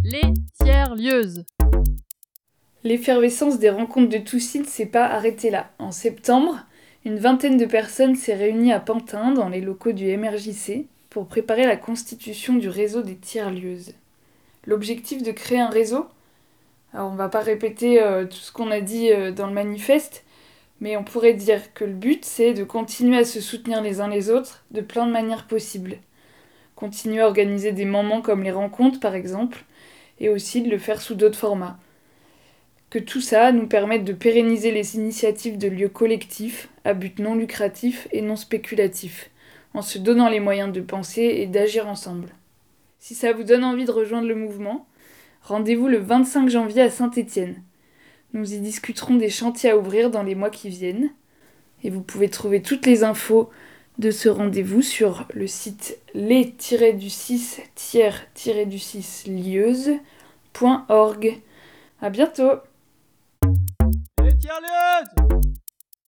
Les tiers-lieuses. L'effervescence des rencontres de Toucy ne s'est pas arrêtée là. En septembre, une vingtaine de personnes s'est réunie à Pantin, dans les locaux du MRJC, pour préparer la constitution du réseau des tiers-lieuses. L'objectif de créer un réseau, alors on va pas répéter tout ce qu'on a dit dans le manifeste, mais on pourrait dire que le but c'est de continuer à se soutenir les uns les autres de plein de manières possibles. Continuer à organiser des moments comme les rencontres par exemple, et aussi de le faire sous d'autres formats. Que tout ça nous permette de pérenniser les initiatives de lieux collectifs, à but non lucratif et non spéculatif, en se donnant les moyens de penser et d'agir ensemble. Si ça vous donne envie de rejoindre le mouvement, rendez-vous le 25 janvier à Saint-Étienne. Nous y discuterons des chantiers à ouvrir dans les mois qui viennent, et vous pouvez trouver toutes les infos de ce rendez-vous sur le site les-du-6-lieuses.org. À bientôt! Les tiers-lieuses.